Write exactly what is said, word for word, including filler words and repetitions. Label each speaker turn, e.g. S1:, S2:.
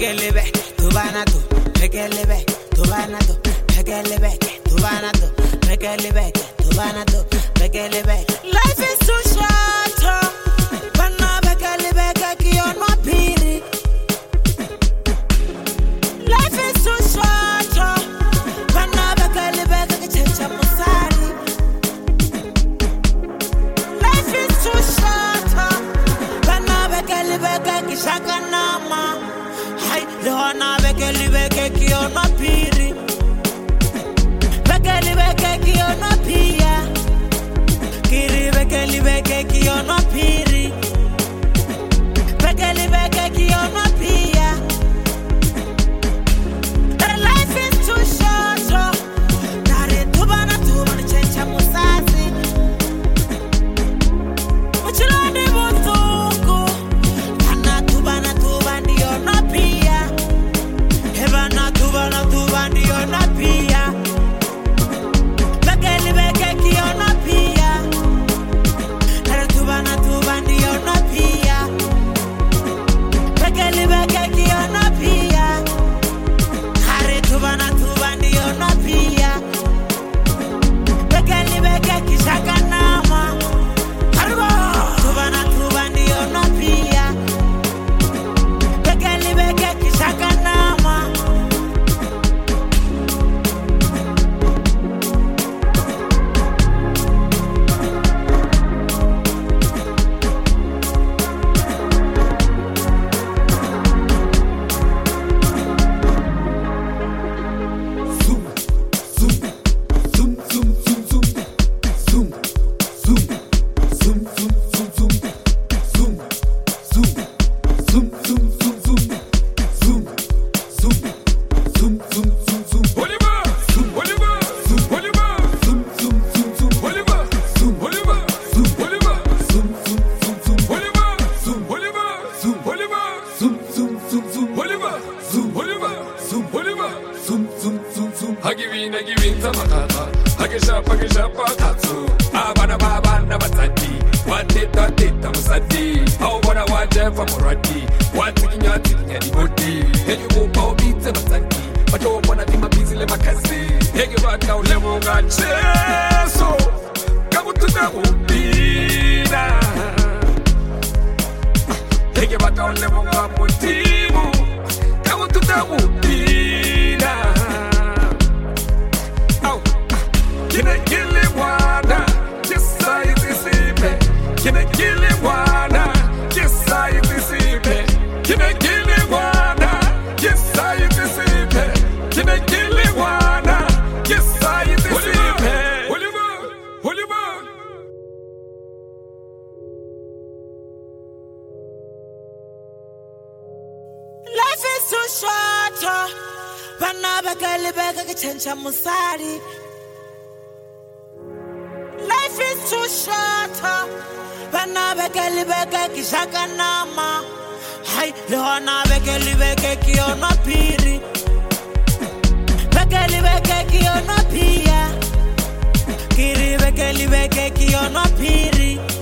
S1: Pekelebe, Tubanato, Pekelebe, Tubanato, Pekelebe, Tubanato, Pekelebe, Tubanato, Pekelebe. Life is too short, but now Pekelebe, Kion Mapiri. Life is too short, but now Pekelebe, Kichecha Musari. Life is too short, but now Pekelebe, Kishaka Nama. Leona bekeli beke kiona piri Bekeli beke kiona pia Kiri bekeli beke kiona piri Bekeli beke kiona pia The life is too short Nare tubana tubana chencha musasi Uchilani butuku Kana tubana tubani yona pia Hebana tubana tubani yona pia Bekeli beke kiona pia Nare tubana tubani yona pia Bekeli beke kiona pia Hare tubana tubani yona pia Bekeli beke kishaka nama Harbo tubana tubani yona pia Bekeli beke kishaka nama Musari. Life is too short, but now bekeli beke kishaka nama. Hai, leona bekeli beke kiona piri. Bekeli beke kiona pia. Kiri bekeli beke kiona piri.